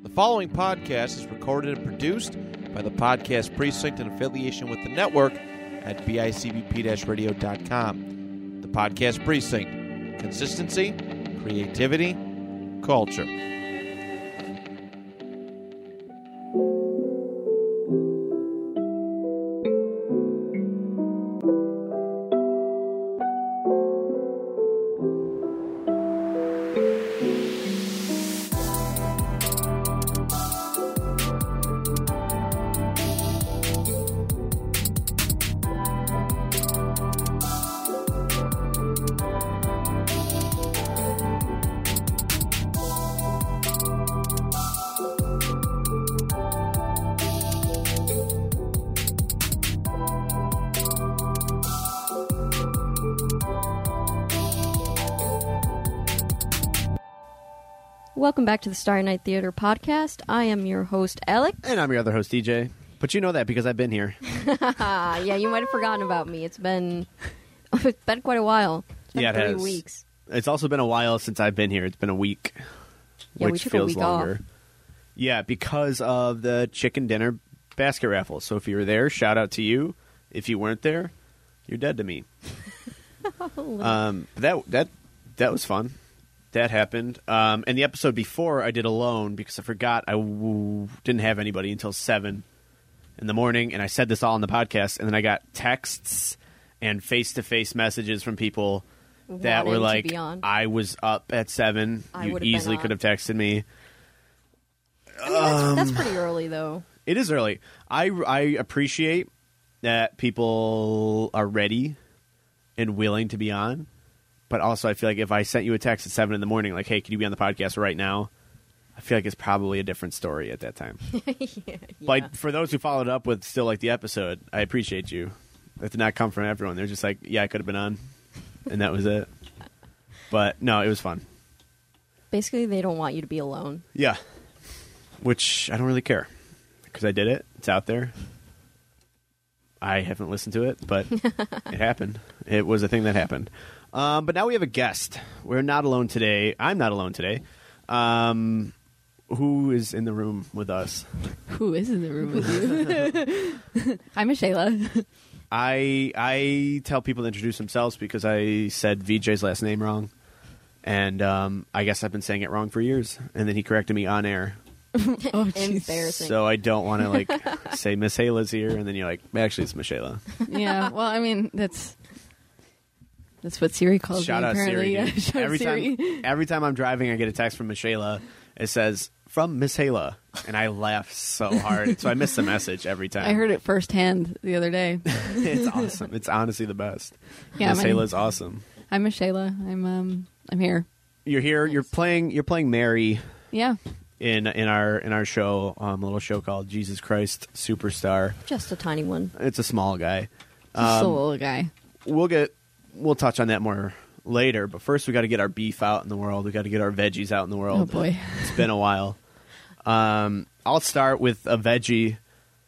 The following podcast is recorded and produced by the Podcast Precinct in affiliation with the network at bicbp-radio.com. The Podcast Precinct. Consistency, creativity, culture. Welcome back to the Starry Night Theater podcast. I am your host, Alec. And I'm your other host, DJ. But you know that because I've been here. Yeah, you might have forgotten about me. It's been quite a while. It's been 3 weeks. It's also been a while since I've been here. It's been a week, yeah, which we took feels a week longer. off. Yeah, because of the chicken dinner basket raffle. So if you were there, shout out to you. If you weren't there, you're dead to me. That was fun. That happened. And the episode before I did alone because I forgot I didn't have anybody until 7 in the morning. And I said this all on the podcast. And then I got texts and face-to-face messages from people that were like, I was up at 7. You easily could have texted me. I mean, that's pretty early, though. It is early. I appreciate that people are ready and willing to be on. But also, I feel like if I sent you a text at 7 in the morning, like, hey, can you be on the podcast right now? I feel like it's probably a different story at that time. Yeah. But for those who followed up with still like the episode, I appreciate you. That did not come from everyone. They're just like, yeah, I could have been on. And that was it. But no, it was fun. Basically, they don't want you to be alone. Yeah. Which I don't really care. Because I did it. It's out there. I haven't listened to it, but it happened. It was a thing that happened. But now we have a guest. We're not alone today. I'm not alone today. Who is in the room with us? Who is in the room with you? I'm Michela. I tell people to introduce themselves because I said VJ's last name wrong. And I guess I've been saying it wrong for years. And then he corrected me on air. Oh, embarrassing. So I don't want to like say Miss Hala's here. And then you're like, actually, it's Michela. Yeah, well, I mean, that's what Siri calls Shout me, out apparently. Siri. Yeah, shout out Siri. Every time I'm driving, I get a text from Michela. It says, from Miss Hala. And I laugh so hard. So I miss the message every time. I heard it firsthand the other day. It's awesome. It's honestly the best. Yeah, Miss Hala's awesome. I'm Michela. I'm here. You're here. You're playing Mary. Yeah. In our show, a little show called Jesus Christ Superstar. Just a tiny one. It's a small guy. Just a little guy. We'll touch on that more later, but first we got to get our beef out in the world. We got to get our veggies out in the world. Oh boy. It's been a while. I'll start with a veggie.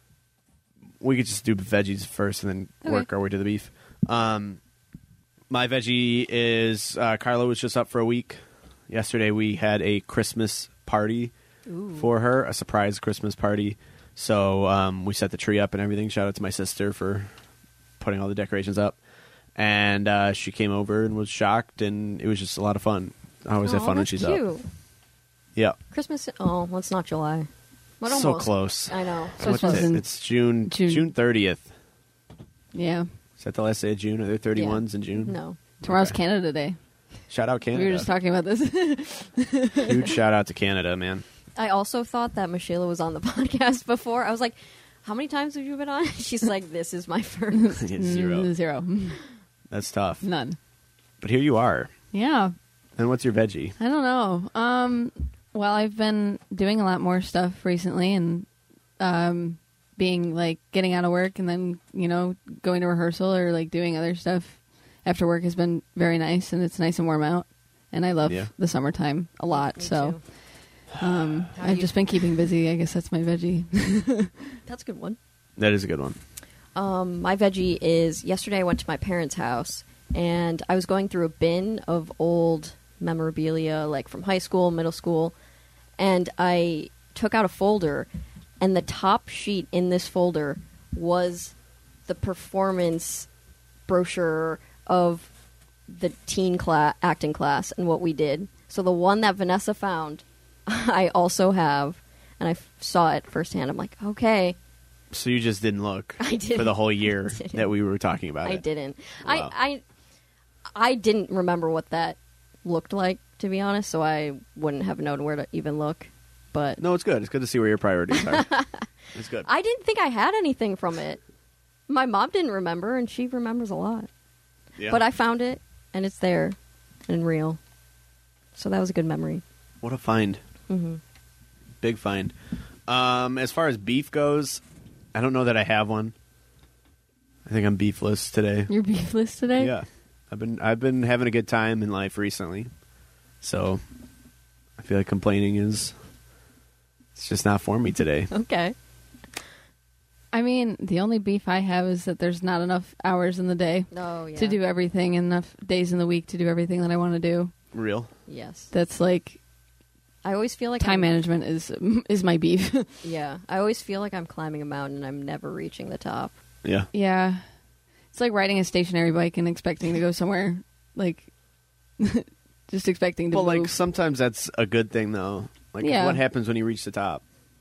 We could just do veggies first and then work our way to the beef. My veggie is Carla was just up for a week. Yesterday we had a Christmas party for her, a surprise Christmas party. So we set the tree up and everything. Shout out to my sister for putting all the decorations up. And she came over and was shocked, and it was just a lot of fun. I always have fun when she's cute. up. Yeah. Christmas. Oh, well, it's not July. But So almost. close. I know. So What's it? It's June 30th. Yeah. Is that the last day of June? Are there 31s in June? No. Tomorrow's Canada Day. Shout out Canada. We were just talking about this. Huge shout out to Canada, man. I also thought that Michela was on the podcast before. I was like, how many times have you been on? She's like, this is my first. Zero. Zero. That's tough. None. But here you are. Yeah. And what's your veggie? I don't know. Well, I've been doing a lot more stuff recently and being like getting out of work and then, going to rehearsal or like doing other stuff after work has been very nice, and it's nice and warm out. And I love the summertime a lot. Me so too. I've just been keeping busy. I guess that's my veggie. That's a good one. That is a good one. My veggie is, yesterday I went to my parents' house, and I was going through a bin of old memorabilia, like from high school, middle school, and I took out a folder, and the top sheet in this folder was the performance brochure of the teen acting class and what we did. So the one that Vanessa found, I also have, and I saw it firsthand. I'm like, okay. So you just didn't look I didn't. for the whole year that we were talking about I it. didn't. Wow. I didn't remember what that looked like, to be honest, so I wouldn't have known where to even look. But No, it's good. It's good to see where your priorities are. It's good. I didn't think I had anything from it. My mom didn't remember, and she remembers a lot. Yeah. But I found it, and it's there and real. So that was a good memory. What a find. Mm-hmm. Big find. As far as beef goes, I don't know that I have one. I think I'm beefless today. You're beefless today? Yeah. I've been having a good time in life recently. So I feel like complaining it's just not for me today. Okay. I mean, the only beef I have is that there's not enough hours in the day Oh, yeah. to do everything, and enough days in the week to do everything that I want to do. Real. Yes. That's like I always feel like time management is my beef. Yeah. I always feel like I'm climbing a mountain and I'm never reaching the top. Yeah. Yeah. It's like riding a stationary bike and expecting to go somewhere, like, just expecting to But move. like sometimes that's a good thing though. Like Yeah. what happens when you reach the top?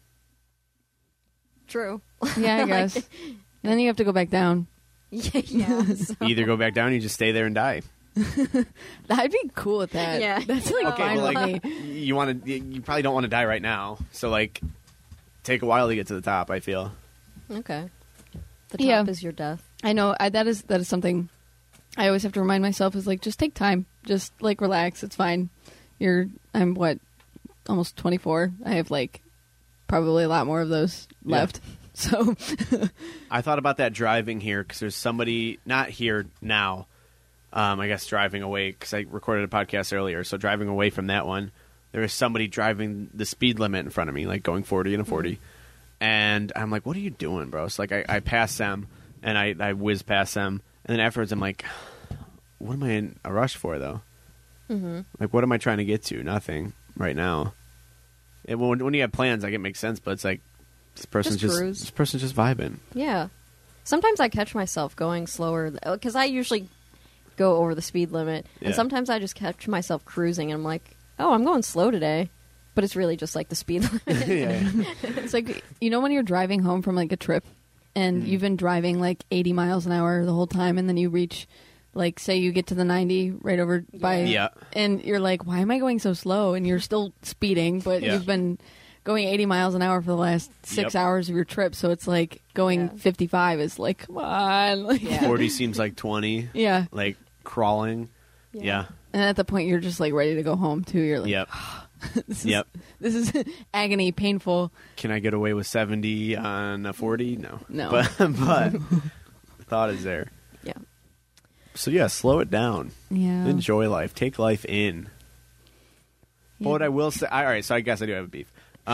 True. Yeah, I guess. Then you have to go back down. Yeah. So. You either go back down or you just stay there and die. I'd be cool with that. Yeah. That's like Okay, fine but with like me. you probably don't want to die right now. So like take a while to get to the top, I feel. Okay. The top Yeah. is your death. I know. That is something I always have to remind myself is like, just take time. Just like relax. It's fine. I'm what, almost 24. I have like probably a lot more of those Yeah. left. So I thought about that driving here because there's somebody not here now. I guess driving away because I recorded a podcast earlier. So driving away from that one, there was somebody driving the speed limit in front of me, like going 40 and a 40. And I'm like, what are you doing, bro? So like I pass them and I whiz past them. And then afterwards I'm like, what am I in a rush for though? Mm-hmm. Like, what am I trying to get to? Nothing right now. When you have plans, like it makes sense, but it's like this person's Just cruise. just vibing. Yeah. Sometimes I catch myself going slower because I usually go over the speed limit, Yeah. and sometimes I just catch myself cruising, and I'm like, "Oh, I'm going slow today," but it's really just like the speed limit. Yeah. it's like, you know, when you're driving home from like a trip and you've been driving like 80 miles an hour the whole time, and then you reach, like, say you get to the 90 right over by, Yeah. and you're like, why am I going so slow? And you're still speeding, but Yeah. you've been going 80 miles an hour for the last 6 Yep. hours of your trip, so it's like going Yeah. 55 is like, come on. Like, Yeah. 40 seems like 20. yeah. Like crawling. Yeah. And at the point you're just like ready to go home too. You're like, Yep. this is agony, painful. Can I get away with 70 on a 40? No. No. But the thought is there. Yeah. So yeah, slow it down. Yeah. Enjoy life. Take life in. But what I will say, all right, so I guess I do have a beef.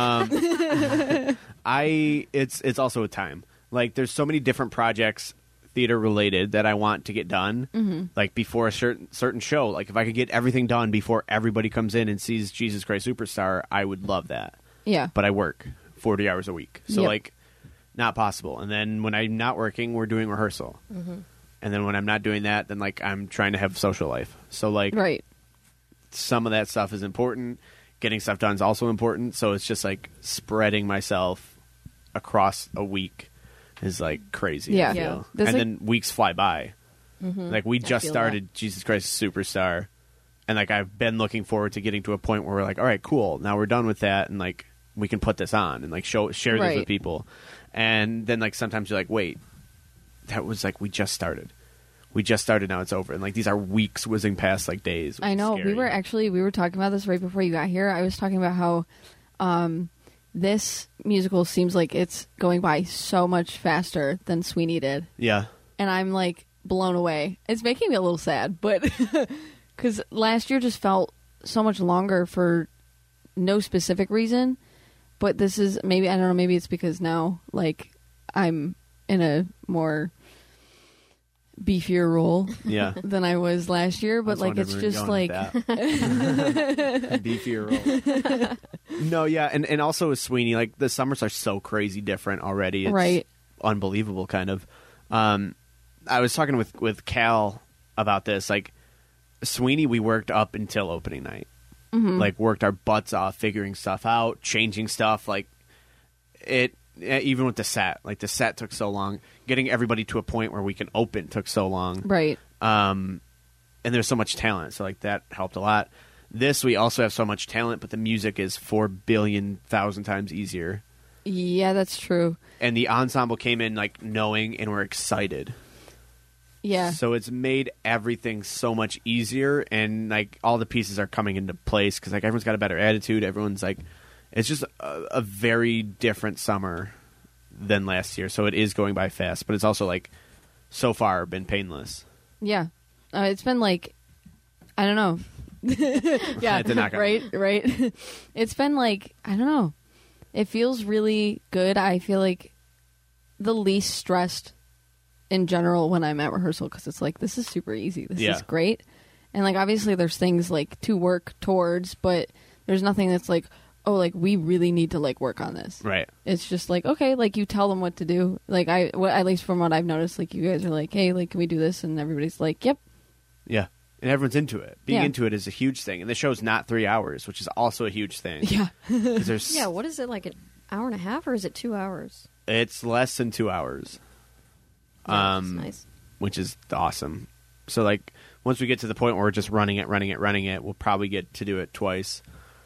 It's also a time. Like there's so many different projects theater related that I want to get done, like before a certain show. Like if I could get everything done before everybody comes in and sees Jesus Christ Superstar, I would love that. Yeah. But I work 40 hours a week, so Yep. like not possible. And then when I'm not working, we're doing rehearsal. And then when I'm not doing that, then like I'm trying to have social life. So like Right. some of that stuff is important. Getting stuff done is also important. So it's just like spreading myself across a week is like crazy. Yeah. I Yeah. feel. There's, And like- then weeks fly by. Like we just feel started Jesus Christ Superstar, and like I've been looking forward to getting to a point where we're like, all right, cool, now we're done with that, and like we can put this on and like share this Right. with people. And then like sometimes you're like, wait, that was like we just started. Now it's over, and like these are weeks whizzing past like days. which I is know. scary. We were talking about this right before you got here. I was talking about how this musical seems like it's going by so much faster than Sweeney did. Yeah. And I'm like blown away. It's making me a little sad, but because last year just felt so much longer for no specific reason. But this is maybe, I don't know, maybe it's because now like I'm in a more beefier role Yeah. than I was last year, but like it's just like beefier roll. No, yeah, and also with Sweeney, like the summers are so crazy different already. It's Right. unbelievable, kind of. I was talking with Cal about this. Like Sweeney, we worked up until opening night. Like worked our butts off figuring stuff out, changing stuff. Like it, even with the set. Like the set took so long. Getting everybody to a point where we can open took so long. right. And there's so much talent, so like that helped a lot. This, we also have so much talent, but the music is 4,000,000,000 times easier. Yeah, that's true. And the ensemble came in like knowing and we're excited. Yeah. So it's made everything so much easier, and like all the pieces are coming into place because like everyone's got a better attitude. Everyone's like, it's just a very different summer than last year. So it is going by fast, but it's also like so far been painless. Yeah. It's been like, I don't know. Yeah. It's a knockout. Right. It's been like, I don't know. It feels really good. I feel like the least stressed in general when I'm at rehearsal because it's like, this is super easy. This Yeah. is great. And like, obviously there's things like to work towards, but there's nothing that's like, oh, like we really need to like work on this. Right. It's just like, okay, like you tell them what to do. Like at least from what I've noticed, like you guys are like, hey, like can we do this? And everybody's like, yep. Yeah. And everyone's into it. Being Yeah. into it is a huge thing. And the show's not 3 hours, which is also a huge thing. Yeah. 'Cause there's, Yeah, what is it, like an hour and a half, or is it 2 hours? It's less than 2 hours. Yeah, that's nice. Which is awesome. So like once we get to the point where we're just running it, we'll probably get to do it twice.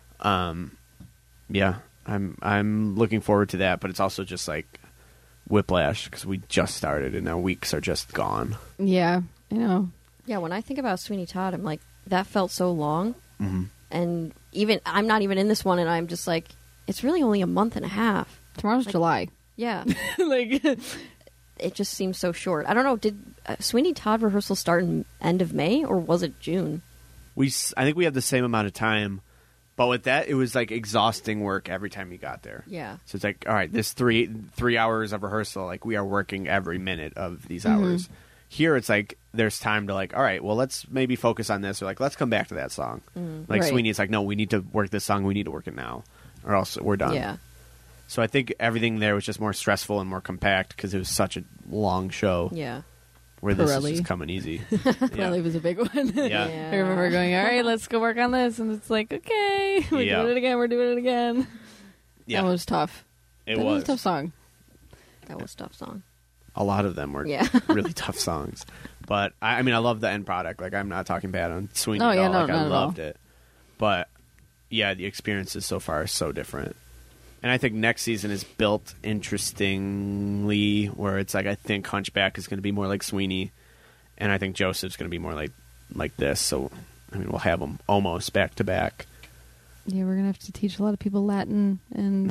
Yeah, I'm looking forward to that, but it's also just like whiplash because we just started and our weeks are just gone. Yeah. I know. Yeah, when I think about Sweeney Todd, I'm like, that felt so long. And even I'm not even in this one, and I'm just like, it's really only a month and a half. Tomorrow's July. Yeah, Like, it just seems so short. I don't know. Did Sweeney Todd rehearsal start in end of May, or was it June? I think we have the same amount of time, but with that, it was like exhausting work every time you got there. Yeah. So it's like, all right, this three hours of rehearsal, like we are working every minute of these hours. Here, it's like there's time to like, all right, well, let's maybe focus on this, or like let's come back to that song. Like Right. Sweeney, it's like, no, we need to work this song. We need to work it now, or else we're done. Yeah. So I think everything there was just more stressful and more compact because it was such a long show. Yeah. Where this Pirelli. is just coming easy. Probably was a big one. Yeah. I remember going, all right, let's go work on this. And it's like, okay, we're Yeah. doing it again. We're doing it again. Yeah, That was tough. it That was. a tough song. That was a tough song. A lot of them were Yeah. really tough songs. But I mean, I love the end product. Like, I'm not talking bad on Sweeney Oh, at yeah, all. no, Like, I not at all. loved it. But yeah, the experiences so far are so different. And I think next season is built interestingly, where it's like I think Hunchback is going to be more like Sweeney, and I think Joseph's going to be more like this. So I mean, we'll have them almost back to back. Yeah, we're going to have to teach a lot of people Latin and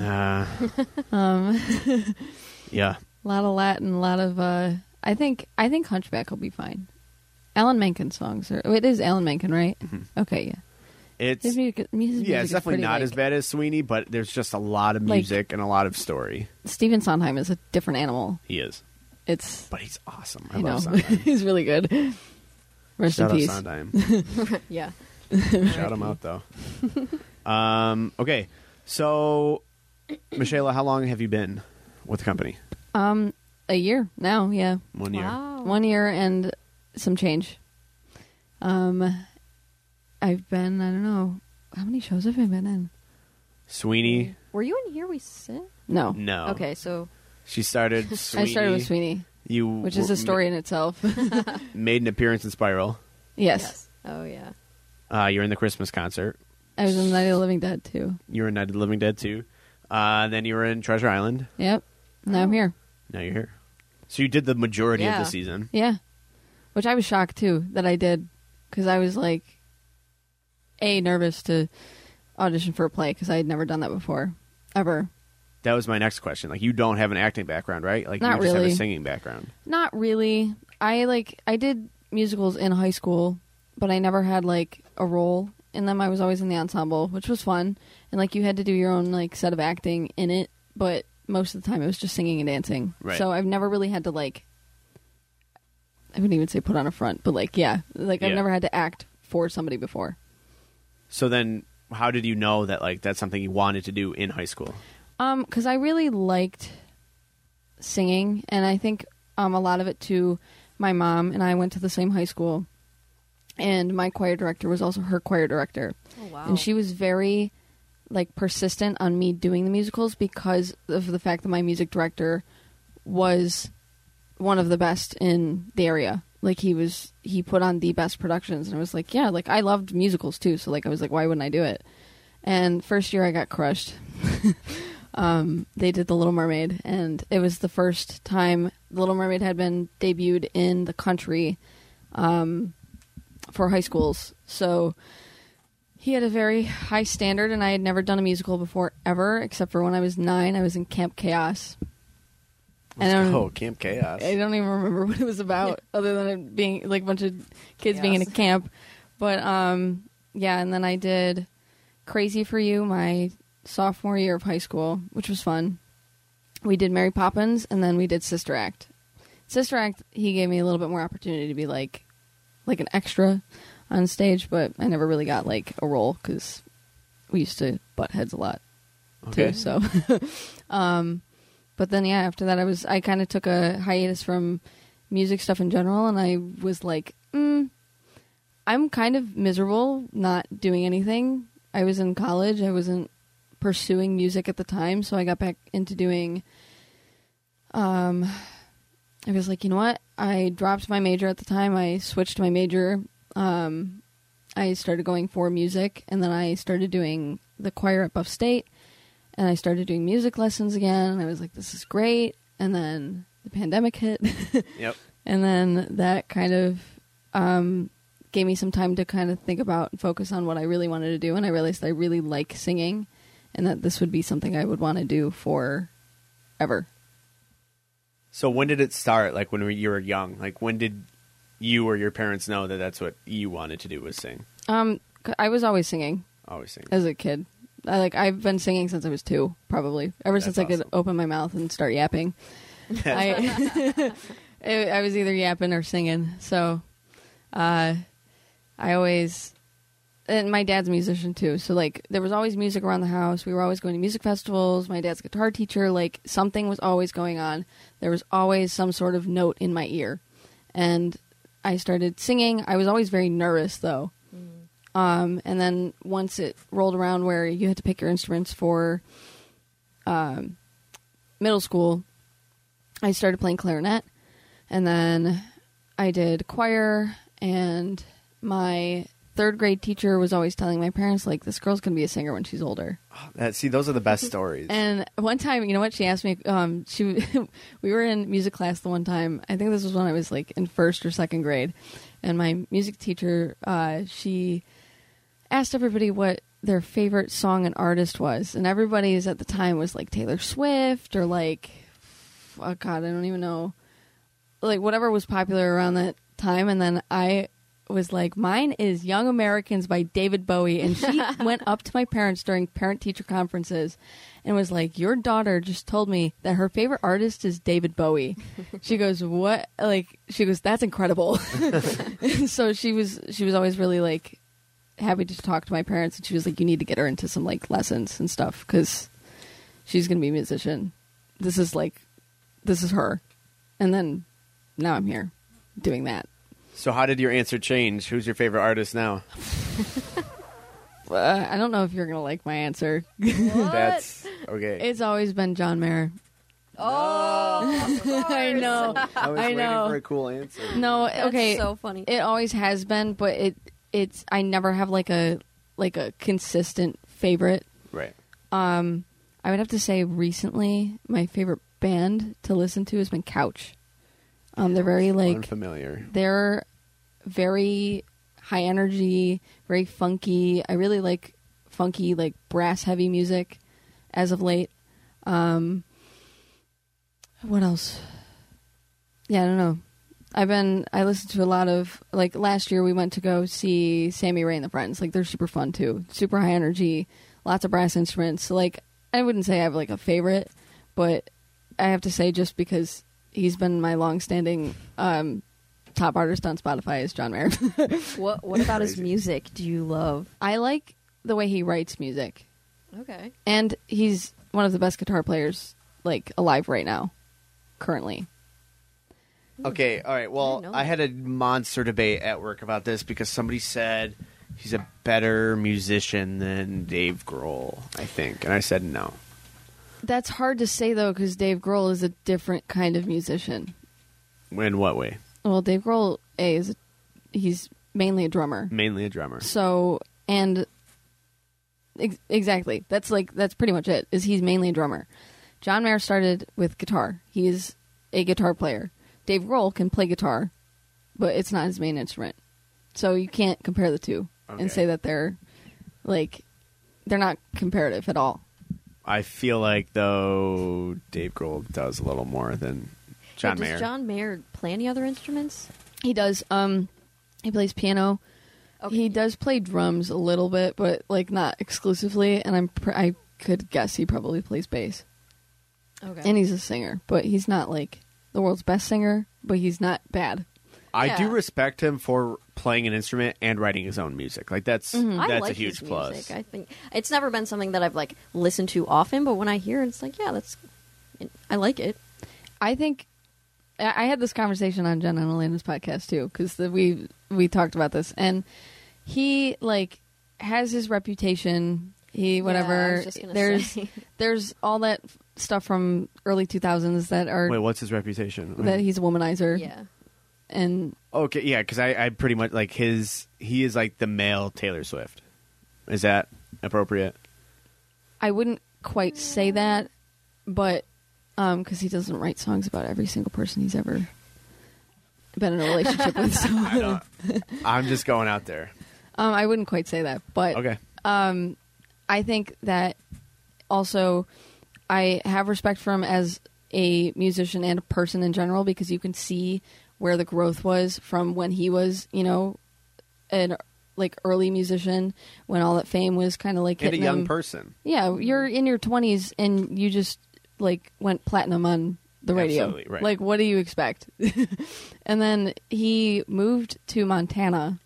Yeah, a lot of Latin, a lot of, I think Hunchback will be fine. Alan Menken songs are, it is Alan Menken, right? Okay, yeah. it's His music yeah, it's is definitely pretty, not like- as bad as Sweeney, but there's just a lot of Like- music and a lot of story. Stephen Sondheim is a different animal. He is, It's, but he's awesome. I I know, love Sondheim. he's really good. Rest Shout in out peace. Sondheim. Yeah. Shout him out though. Okay, so Michaela, how long have you been with the company? A year now, yeah. 1 year. Wow. 1 year and some change. I've been, I don't know, how many shows have I been in? Sweeney? Were you in Here We Sit? No. No. Okay, so She started Sweeney. I started with Sweeney, You which is a story in itself. Made an appearance in Spiral. Yes. Oh yeah. You're in the Christmas concert. I was in Night of the Living Dead, too. You were in Night of the Living Dead too. Then you were in Treasure Island. Yep. Now I'm here. Now you're here. So you did the majority of Yeah. the season. Yeah. Which I was shocked, too, that I did. Because I was, like, nervous to audition for a play, because I had never done that before. Ever. That was my next question. Like, you don't have an acting background, right? Like, Not you just have really. a singing background. Not really. I did musicals in high school, but I never had, like, a role in them. I was always in the ensemble, which was fun. And, like, you had to do your own, like, set of acting in it, but most of the time it was just singing and dancing. Right. So I've never really had to, like, I wouldn't even say put on a front, but like, yeah, like I've Yeah. never had to act for somebody before. So then, how did you know that like that's something you wanted to do in high school? Because I really liked singing, and I think a lot of it too. My mom and I went to the same high school, and my choir director was also her choir director. Oh, wow. And she was very like persistent on me doing the musicals because of the fact that my music director was one of the best in the area. Like he put on the best productions, and I was like, yeah, like I loved musicals too. So like I was like, why wouldn't I do it? And first year I got crushed. They did The Little Mermaid, and it was the first time The Little Mermaid had been debuted in the country for high schools. So he had a very high standard, and I had never done a musical before ever, except for when I was 9. I was in Camp Chaos. Camp Chaos. I don't even remember what it was about, other than it being like a bunch of kids being in a camp. But yeah, and then I did Crazy for You my sophomore year of high school, which was fun. We did Mary Poppins, and then we did Sister Act. Sister Act, he gave me a little bit more opportunity to be like an extra on stage, but I never really got like a role because we used to butt heads a lot Okay. too. So, but then yeah, after that I kind of took a hiatus from music stuff in general, and I was like, I'm kind of miserable not doing anything. I was in college. I wasn't pursuing music at the time, so I got back into doing I was like, you know what? I dropped my major at the time. I switched my major. I started going for music, and then I started doing the choir at Buff State, and I started doing music lessons again, and I was like, this is great. And then the pandemic hit. Yep. And then that kind of gave me some time to kind of think about and focus on what I really wanted to do, and I realized I really like singing, and that this would be something I would want to do forever. So when did it start? Like when you were young? Like when did you or your parents know that that's what you wanted to do was sing? I was always singing Always sing. as a kid. I've been singing since I was 2, probably. Ever since I could awesome. open my mouth and start yapping. I was either yapping or singing. So I always... And my dad's a musician too, so like there was always music around the house. We were always going to music festivals. My dad's a guitar teacher. Like something was always going on. There was always some sort of note in my ear, and I started singing. I was always very nervous though. And then once it rolled around where you had to pick your instruments for middle school, I started playing clarinet, and then I did choir, and my 3rd grade teacher was always telling my parents, like, this girl's going to be a singer when she's older. See, those are the best stories. And one time, you know what, she asked me, we were in music class the one time, I think this was when I was, like, in 1st or 2nd grade, and my music teacher, she asked everybody what their favorite song and artist was, and everybody's at the time was, like, Taylor Swift, or, like, oh, God, I don't even know, like, whatever was popular around that time, and then I was like, mine is Young Americans by David Bowie. And she went up to my parents during parent-teacher conferences and was like, your daughter just told me that her favorite artist is David Bowie. She goes, what? Like, she goes, that's incredible. So she was always really, like, happy to talk to my parents. And she was like, you need to get her into some, like, lessons and stuff because she's going to be a musician. This is her. And then now I'm here doing that. So how did your answer change? Who's your favorite artist now? I don't know if you're going to like my answer. That's okay. It's always been John Mayer. Oh, I know. I was waiting know. for a cool answer. No, That's okay. so funny. It always has been, but it's I never have like a consistent favorite. Right. I would have to say recently my favorite band to listen to has been Couch. They're very like Unfamiliar. They're very high energy, very funky. I really like funky, like brass heavy music as of late. What else? Yeah, I don't know. I listened to a lot of, like last year we went to go see Sammy Ray and the Friends. Like they're super fun too. Super high energy, lots of brass instruments. So like I wouldn't say I have like a favorite, but I have to say just because he's been my long-standing top artist on Spotify is John Mayer. What about his Crazy. music do you love? I like the way he writes music, Okay. and he's one of the best guitar players like alive right now, currently. Okay, all right. Well, know I that. had a monster debate at work about this because somebody said he's a better musician than Dave Grohl, I think. And I said no. That's hard to say though, because Dave Grohl is a different kind of musician. In what way? Well, Dave Grohl he's mainly a drummer. Mainly a drummer. So, and exactly, that's pretty much it. Is he's mainly a drummer. John Mayer started with guitar. He is a guitar player. Dave Grohl can play guitar, but it's not his main instrument. So you can't compare the two Okay. and say that they're not comparative at all. I feel like, though, Dave Grohl does a little more than John Mayer. Does John Mayer play any other instruments? He does. He plays piano. Okay. He does play drums a little bit, but like not exclusively. And I could guess he probably plays bass. Okay. And he's a singer, but he's not like the world's best singer. But he's not bad. I do Yeah. respect him for playing an instrument and writing his own music. Like that's I that's like a huge his plus. music. I think it's never been something that I've like listened to often, but when I hear it, it's like, yeah, I like it. I think I had this conversation on Jen and Elena's podcast too, because we talked about this, and he like has his reputation. He Yeah, I whatever. was just gonna there's say. there's all that stuff from early 2000s that are Wait, what's his reputation? that he's a womanizer. Yeah. And Okay, yeah, because I pretty much like he is like the male Taylor Swift. Is that appropriate? I wouldn't quite say that, but because he doesn't write songs about every single person he's ever been in a relationship with. So I don't. I'm just going out there. I wouldn't quite say that, but Okay. I think that also I have respect for him as a musician and a person in general, because you can see where the growth was from when he was, an like early musician, when all that fame was kind of like And a hitting young him. person. Yeah, you're in your 20s and you just like went platinum on the radio. Absolutely, right. Like, what do you expect? And then he moved to Montana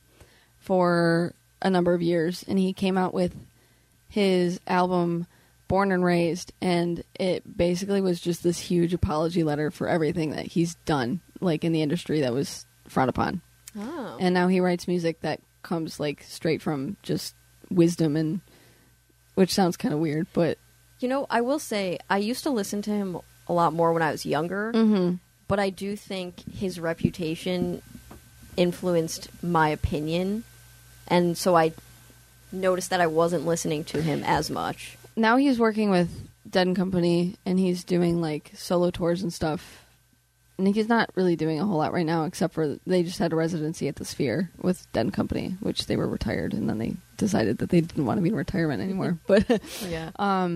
for a number of years, and he came out with his album Born and Raised, and it basically was just this huge apology letter for everything that he's done, like in the industry that was frowned upon. Oh. And now he writes music that comes like straight from just wisdom, and which sounds kind of weird, but I will say I used to listen to him a lot more when I was younger, but I do think his reputation influenced my opinion, and so I noticed that I wasn't listening to him as much. now he's working with Dead and Company, and he's doing like solo tours and stuff. And he's not really doing a whole lot right now, except for they just had a residency at the Sphere with Dead and Company, which they were retired, and then they decided that they didn't want to be in retirement anymore. But Yeah.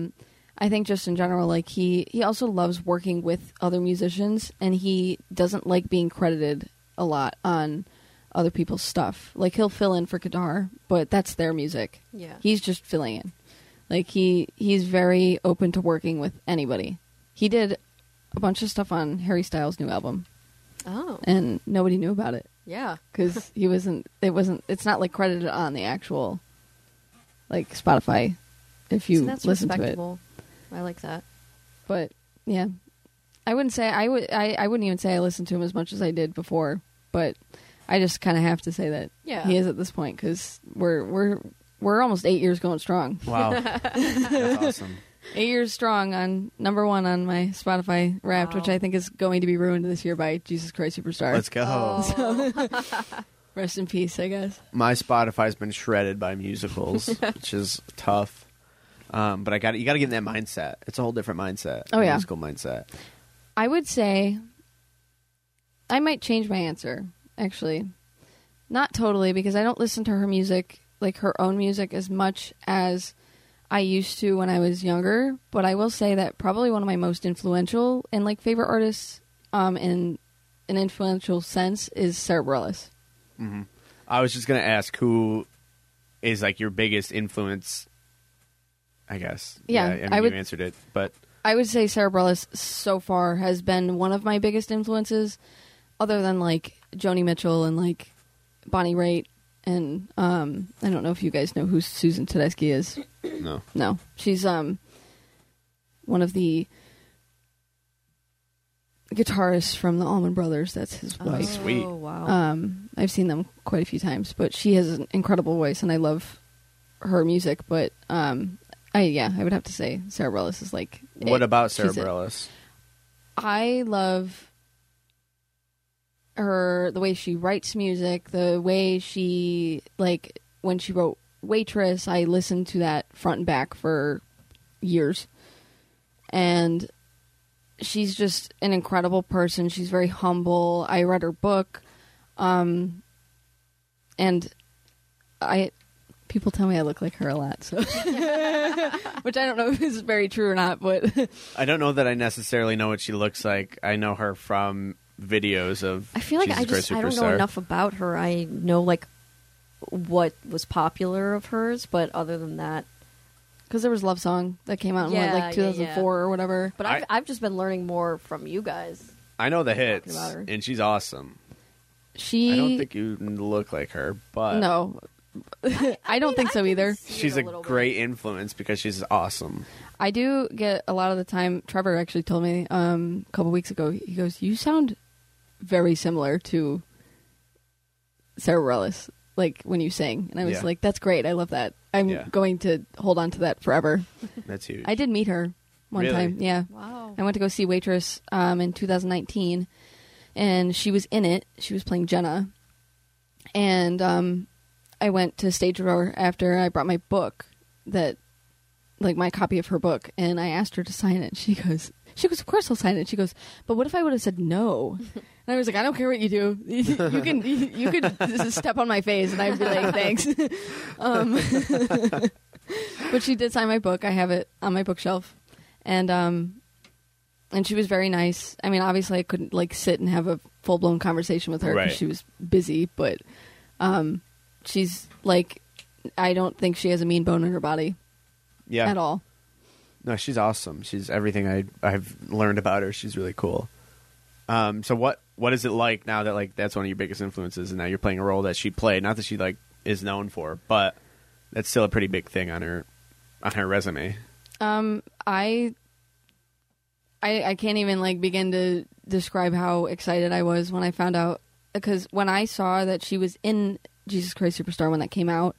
I think just in general, like he also loves working with other musicians, and he doesn't like being credited a lot on other people's stuff. Like he'll fill in for guitar, but that's their music. Yeah. He's just filling in. Like he's very open to working with anybody. He did a bunch of stuff on Harry Styles' new album, Oh. and nobody knew about it Yeah. because it's not like credited on the actual like Spotify if you So that's listen to it. respectable. I like that. But yeah, I wouldn't say I wouldn't even say I listened to him as much as I did before, but I just kind of have to say that Yeah. he is at this point because we're almost 8 years going strong. Wow. That's awesome. 8 years strong on number one on my Spotify Wrapped, Wow. which I think is going to be ruined this year by Jesus Christ Superstar. Let's go. Oh. Rest in peace, I guess. My Spotify's been shredded by musicals, which is tough. But you got to get in that mindset. It's a whole different mindset. Oh, yeah. Musical mindset. I would say I might change my answer, actually. Not totally, because I don't listen to her music, like her own music, as much as I used to when I was younger. But I will say that probably one of my most influential and like favorite artists in an influential sense is Sarah Bareilles. Mm-hmm. I was just going to ask who is like your biggest influence, I guess. Yeah, I mean, I would- you answered it, but I would say Sarah Bareilles so far has been one of my biggest influences, other than like Joni Mitchell and like Bonnie Raitt, and I don't know if you guys know who Susan Tedeschi is. No, she's one of the guitarist from the Allman Brothers. That's his wife. Sweet. Oh, wow. I've seen them quite a few times, but she has an incredible voice, and I love her music. But I would have to say Sarah Bareilles is like. What about Sarah She's it. Bareilles? I love her, the way she writes music, the way she, like, when she wrote Waitress, I listened to that front and back for years. And she's just an incredible person. She's very humble. I read her book. And people tell me I look like her a lot, so which I don't know if is very true or not, but I don't know that I necessarily know what she looks like. I know her from videos of I feel like Jesus Christ I don't know Superstar. enough about her. I know like what was popular of hers, but other than that, because there was Love Song that came out in like 2004 or whatever. But I've just been learning more from you guys. I know the hits, about her. and she's awesome. She I don't think you look like her, but no. I don't think so either. she's a great influence because she's awesome. I do get a lot of the time. Trevor actually told me a couple weeks ago. He goes, "You sound very similar to Sarah Bareilles, like when you sing." And I was like, "That's great. I love that. I'm going to hold on to that forever." That's huge. I did meet her one time. Yeah. Wow. I went to go see Waitress in 2019, and she was in it. She was playing Jenna, and I went to stage door after. I brought my book, like my copy of her book, and I asked her to sign it. She goes, "Of course I'll sign it." She goes, "But what if I would have said no?" And I was like, "I don't care what you do. You could just step on my face," and I'd be like, "Thanks." But she did sign my book. I have it on my bookshelf, and she was very nice. I mean, obviously, I couldn't like sit and have a full blown conversation with her because she was busy, but she's like, I don't think she has a mean bone in her body. Yeah. At all. No, she's awesome. She's everything I've learned about her. She's really cool. So what is it like now that like that's one of your biggest influences, and now you're playing a role that she played? Not that she like is known for, but that's still a pretty big thing on her resume. I can't even like begin to describe how excited I was when I found out, because when I saw that she was in Jesus Christ Superstar when that came out,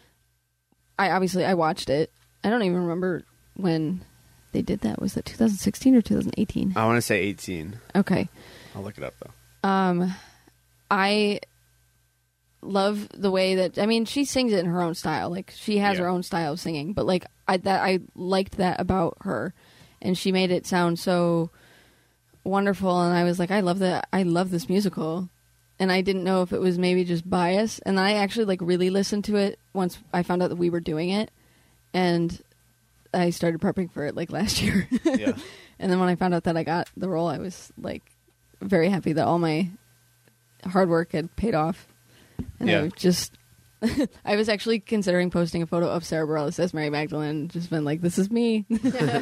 I watched it. I don't even remember when they did that. Was that 2016 or 2018? I want to say 18. Okay. I'll look it up though. I love the way that, I mean, she sings it in her own style. Like she has her own style of singing, but like I liked that about her, and she made it sound so wonderful. And I was like, I love that. I love this musical. And I didn't know if it was maybe just bias. And I actually like really listened to it once I found out that we were doing it. And I started prepping for it like last year. Yeah. And then when I found out that I got the role, I was like very happy that all my hard work had paid off. And I just, I was actually considering posting a photo of Sarah Bareilles as Mary Magdalene. Just been like, this is me. Me.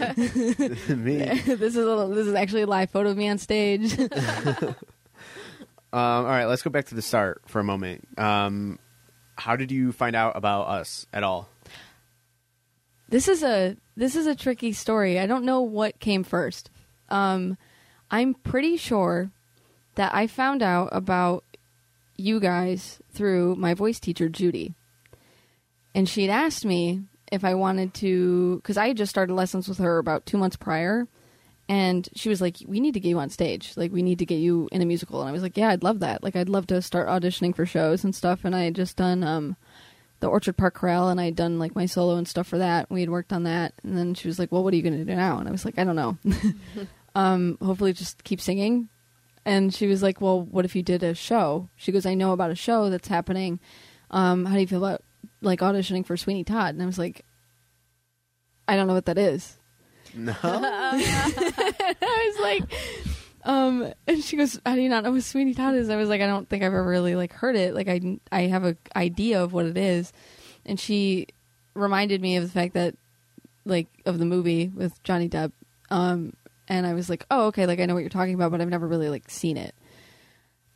This is actually a live photo of me on stage. All right, let's go back to the start for a moment. How did you find out about us at all? This is a tricky story. I don't know what came first. I'm pretty sure that I found out about you guys through my voice teacher, Judy. And she'd asked me if I wanted to, because I had just started lessons with her about 2 months prior. And she was like, we need to get you on stage. Like, we need to get you in a musical. And I was like, yeah, I'd love that. Like, I'd love to start auditioning for shows and stuff. And I had just done the Orchard Park Chorale, and I had done, like, my solo and stuff for that. We had worked on that. And then she was like, well, what are you going to do now? And I was like, I don't know. Hopefully just keep singing. And she was like, well, what if you did a show? She goes, I know about a show that's happening. How do you feel about, like, auditioning for Sweeney Todd? And I was like, I don't know what that is. No. I was like, and she goes, how do you not know what Sweeney Todd is? I was like, I don't think I've ever really like heard it. Like I have an idea of what it is. And she reminded me of the fact that, like, of the movie with Johnny Depp. And I was like, oh, okay. Like, I know what you're talking about, but I've never really like seen it.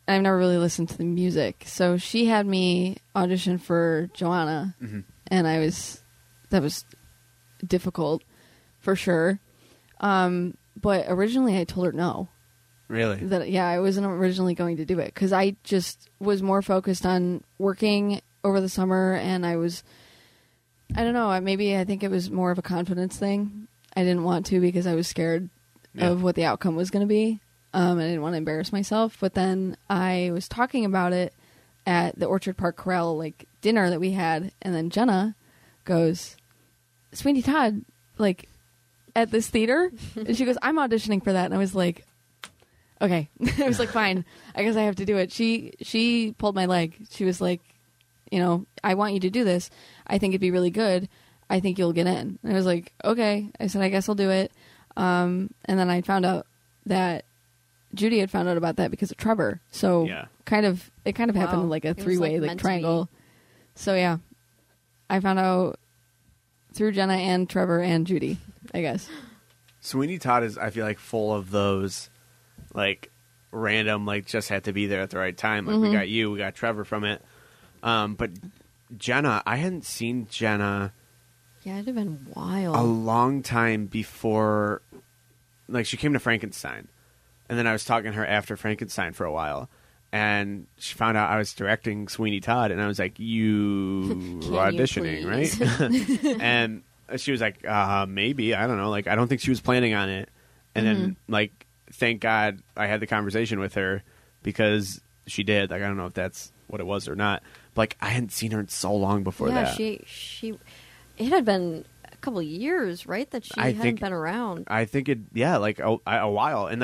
I've never really listened to the music. So she had me audition for Joanna, and that was difficult for sure. But originally I told her no. Really? I wasn't originally going to do it because I just was more focused on working over the summer, and I don't know, I think it was more of a confidence thing. I didn't want to because I was scared of what the outcome was going to be. I didn't want to embarrass myself. But then I was talking about it at the Orchard Park Chorale dinner that we had, and then Jenna goes, Sweeney Todd, at this theater? And she goes, I'm auditioning for that. And I was like, okay. I was like, fine. I guess I have to do it. She pulled my leg. She was like, I want you to do this. I think it'd be really good. I think you'll get in. And I was like, okay. I said, I guess I'll do it. And then I found out that Judy had found out about that because of Trevor. So it kind of happened like a three-way triangle. So yeah, I found out through Jenna and Trevor and Judy, I guess. Sweeney Todd is, I feel like, full of those random, just had to be there at the right time. We got you, we got Trevor from it. But Jenna, I hadn't seen Jenna. Yeah, it'd have been wild. A long time before, she came to Frankenstein. And then I was talking to her after Frankenstein for a while. And she found out I was directing Sweeney Todd. And I was like, you were auditioning, right? And she was like, maybe. I don't know. I don't think she was planning on it. And then, thank God I had the conversation with her because she did. I don't know if that's what it was or not. But, I hadn't seen her in so long before that. Yeah, it had been a couple of years, right, that she hadn't been around. I think it, a while. And,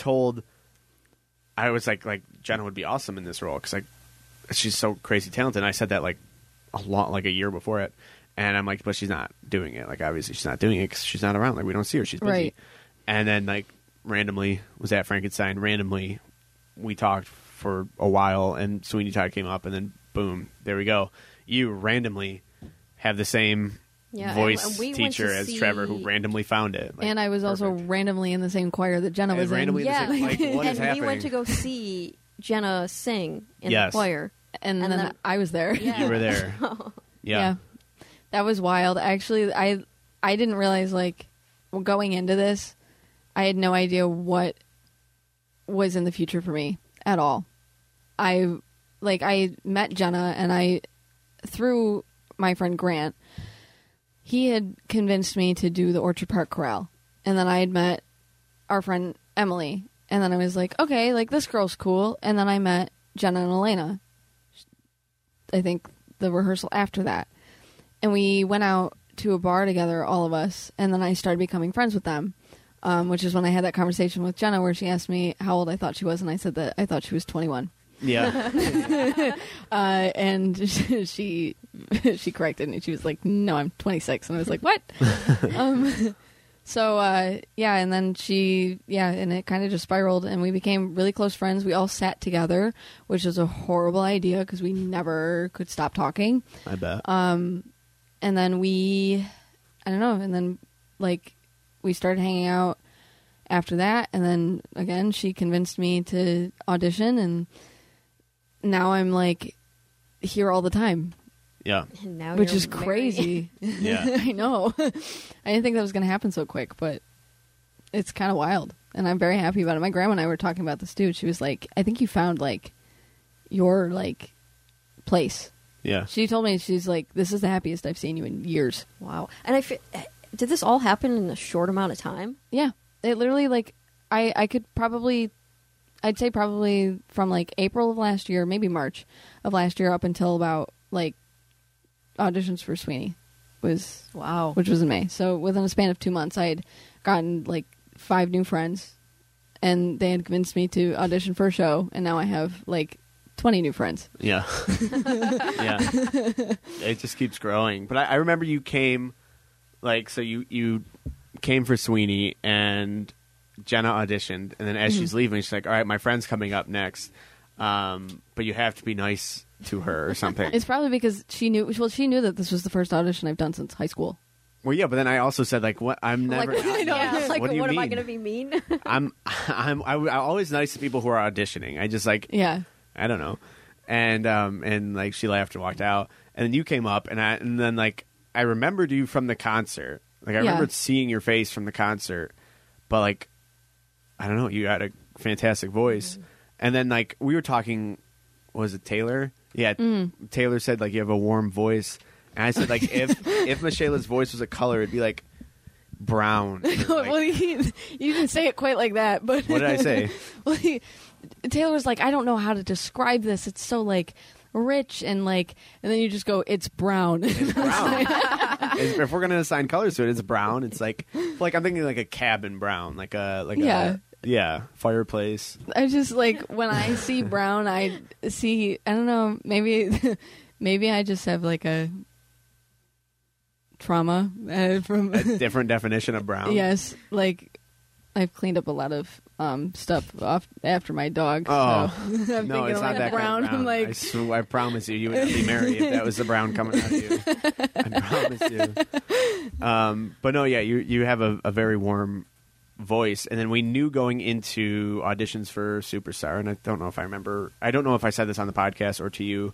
I was like Jenna would be awesome in this role because, she's so crazy talented. And I said that, a year before it. And I'm like, but she's not doing it. Obviously she's not doing it because she's not around. We don't see her. She's busy. Right. And then, randomly was at Frankenstein. Randomly, we talked for a while, and Sweeney Todd came up, and then boom, there we go. You randomly have the same voice teacher as Trevor, who randomly found it. And I was also randomly in the same choir that Jenna was in. What is and happening? we went to go see Jenna sing in the choir. And then I was there. You were there. Yeah. That was wild. Actually, I didn't realize, going into this, I had no idea what was in the future for me at all. I met Jenna, and through my friend Grant, he had convinced me to do the Orchard Park Chorale. And then I had met our friend Emily. And then I was like, okay, this girl's cool. And then I met Jenna and Elena. I think the rehearsal after that. And we went out to a bar together, all of us. And then I started becoming friends with them. Which is when I had that conversation with Jenna where she asked me how old I thought she was. And I said that I thought she was 21. Yeah. And she corrected me. She was like, no, I'm 26. And I was like, what? And then and it kind of just spiraled, and we became really close friends. We all sat together, which was a horrible idea because we never could stop talking. I bet. And then we started hanging out after that. And then again, she convinced me to audition, and now I'm here all the time. Yeah. And now which is crazy. Yeah. I know. I didn't think that was going to happen so quick, but it's kind of wild. And I'm very happy about it. My grandma and I were talking about this too. She was like, I think you found your place. Yeah. She told me, she's like, this is the happiest I've seen you in years. Wow. And did this all happen in a short amount of time? Yeah. It literally, I'd say probably from April of last year, maybe March of last year, up until about auditions for Sweeney which was in May. So within a span of 2 months, I had gotten 5 new friends, and they had convinced me to audition for a show, and now I have 20 new friends. Yeah. Yeah. It just keeps growing. But I remember you came, so you came for Sweeney, and Jenna auditioned, and then as she's leaving, she's like, all right, my friend's coming up next, but you have to be nice to her or something. It's probably because she knew that this was the first audition I've done since high school. Well, yeah, but then I also said like, "What? I'm never." Like, not yeah, nice. like what do you am I mean? going to be mean? I'm always nice to people who are auditioning. I just like, Yeah. I don't know, and like she laughed and walked out, and then you came up, and then like I remembered you from the concert. Like I remembered seeing your face from the concert, but like I don't know, you had a fantastic voice, and then like we were talking, was it Taylor? Yeah, Taylor said like you have a warm voice. And I said, like, if Michaela's voice was a color, it'd be like brown. Like, Well, you didn't say it quite like that, but what did I say? Well, Taylor was like, I don't know how to describe this. It's so like rich and like, and then you just go, it's brown. It's brown. If we're gonna assign colors to it, it's brown. It's like I'm thinking like a cabin brown, like a fireplace. I just like when I see brown, I see. I don't know. Maybe I just have like a trauma from A different definition of brown. Yes, like I've cleaned up a lot of stuff off after my dog. Oh so I'm no, thinking it's not like that brown. kind of brown. I'm like, I promise you would not be married if that was the brown coming out of you. I promise you. But no, yeah, you have a very warm voice, and then we knew going into auditions for Superstar, and I don't know if I said this on the podcast or to you,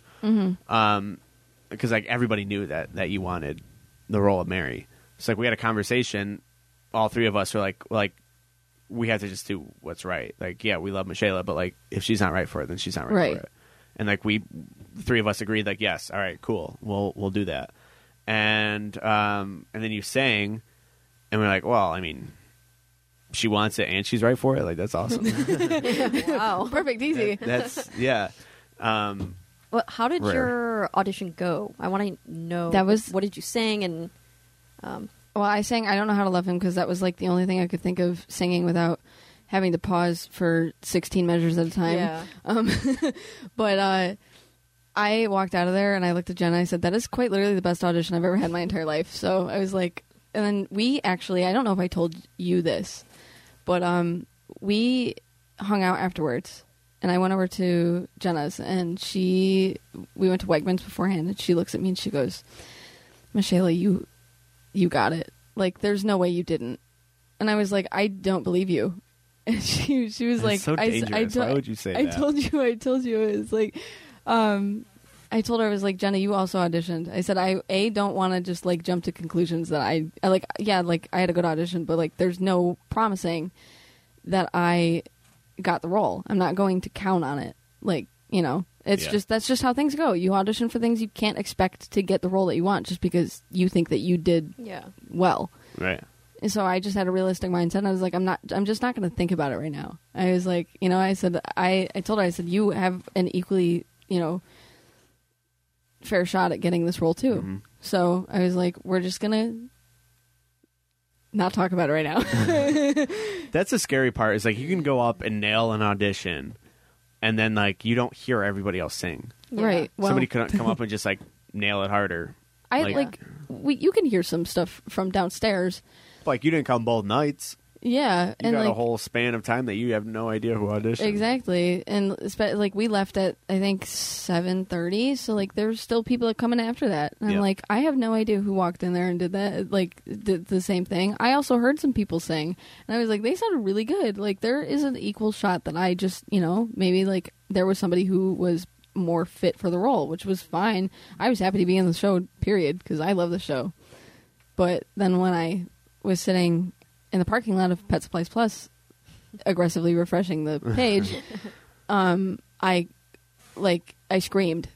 because like everybody knew that you wanted the role of Mary. It's like we had a conversation, all three of us were like we have to just do what's right. Like, yeah, we love Michaela, but like if she's not right for it, then she's not right for it. And like the three of us agreed, like, yes, all right, cool, we'll do that. And then you sang, and we're like, well, I mean, she wants it and she's right for it. Like, that's awesome. Wow. perfect, easy. That's yeah. Well, how did your audition go? I want to know. What did you sing? And Well, I sang I Don't Know How to Love Him because that was like the only thing I could think of singing without having to pause for 16 measures at a time. Yeah. But I walked out of there and I looked at Jenna. I said, that is quite literally the best audition I've ever had in my entire life. So I was like, and then we actually, I don't know if I told you this, but we hung out afterwards. And I went over to Jenna's, and we went to Wegmans beforehand, and she looks at me and she goes, Michaela, you got it. Like, there's no way you didn't. And I was like, I don't believe you. And she was That's like, so dangerous. Why would you say that? I told you. It was like, I told her, I was like, Jenna, you also auditioned. I said, I don't want to just like jump to conclusions that I like, yeah, like I had a good audition, but like there's no promising that I got the role. I'm not going to count on it. Like, you know, that's just how things go. You audition for things, you can't expect to get the role that you want just because you think that you did well. Right. And so I just had a realistic mindset. I was like, I'm just not going to think about it right now. I was like, you know, I said, I told her, I said, you have an equally, you know, fair shot at getting this role too. Mm-hmm. So I was like, we're just going to not talk about it right now. That's the scary part, is like you can go up and nail an audition and then like you don't hear everybody else sing. Yeah. Right. Well, Somebody could come up and just like nail it harder. You can hear some stuff from downstairs. Like, you didn't come both nights. Yeah. You got a whole span of time that you have no idea who auditioned. Exactly. And like we left at, I think, 7:30. So like there's still people that come in after that. And I'm like, I have no idea who walked in there and did that. Like did the same thing. I also heard some people sing. And I was like, they sounded really good. Like there is an equal shot that I just, you know, maybe like there was somebody who was more fit for the role, which was fine. I was happy to be in the show, period, because I love the show. But then when I was sitting in the parking lot of Pet Supplies Plus, aggressively refreshing the page, I screamed.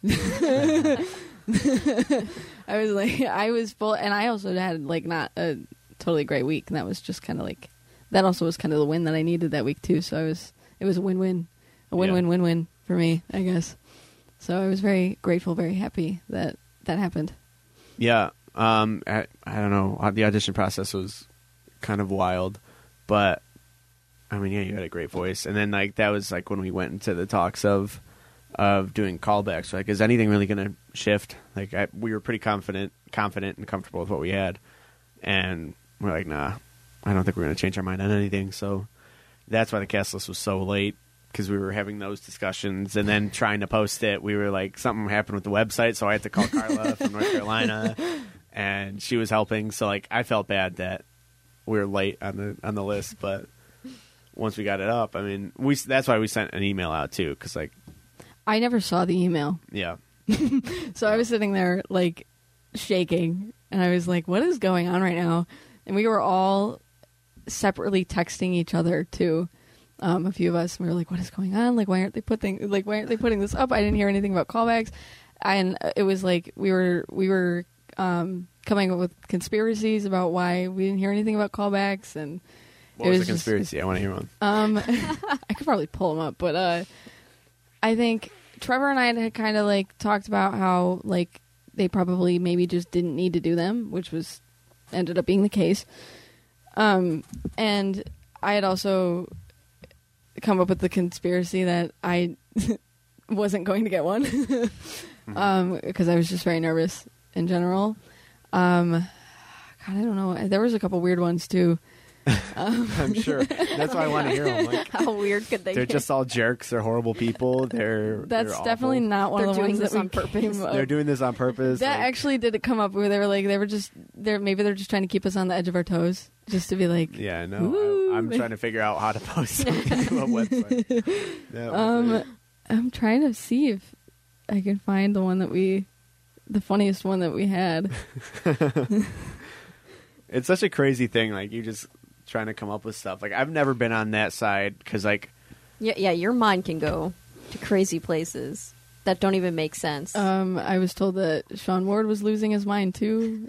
I was full, and I also had like not a totally great week, and that was just kind of like, that also was kind of the win that I needed that week too. So it was a win-win for me, I guess. So I was very grateful, very happy that happened. Yeah. I don't know. The audition process was kind of wild, but I mean, yeah, you had a great voice. And then like that was like when we went into the talks of doing callbacks. Like, is anything really going to shift? Like, we were pretty confident and comfortable with what we had, and we're like, nah, I don't think we're going to change our mind on anything. So that's why the cast list was so late, because we were having those discussions and then trying to post it. We were like, something happened with the website, so I had to call Carla from North Carolina. and she was helping. So like I felt bad that we were late on the list, but once we got it up, I mean, that's why we sent an email out too, because like I never saw the email. yeah. So I was sitting there like shaking, and I was like, what is going on right now? And we were all separately texting each other too. A few of us, and we were like, what is going on? Like, why aren't they putting this up? I didn't hear anything about callbacks. And it was like we were coming up with conspiracies about why we didn't hear anything about callbacks. And What was the conspiracy? I want to hear one. I could probably pull them up, but I think Trevor and I had kind of like talked about how like they probably maybe just didn't need to do them, which was ended up being the case. And I had also come up with the conspiracy that I wasn't going to get one because I was just very nervous in general. God, I don't know. There was a couple weird ones too. I'm sure. That's why I want to hear them. Like, How weird could they they're get? just all jerks. They're horrible people. That's they're definitely awful. not one They're of the doing ones that this we on purpose. came up. They're doing this on purpose. That like, actually did come up where they were just maybe they're just trying to keep us on the edge of our toes, just to be like, yeah, no. Woo. I'm trying to figure out how to post something to a website. That was it. I'm trying to see if I can find the funniest one that we had. It's such a crazy thing. Like you just trying to come up with stuff. Like I've never been on that side because like Yeah, your mind can go to crazy places that don't even make sense. I was told that Sean Ward was losing his mind too.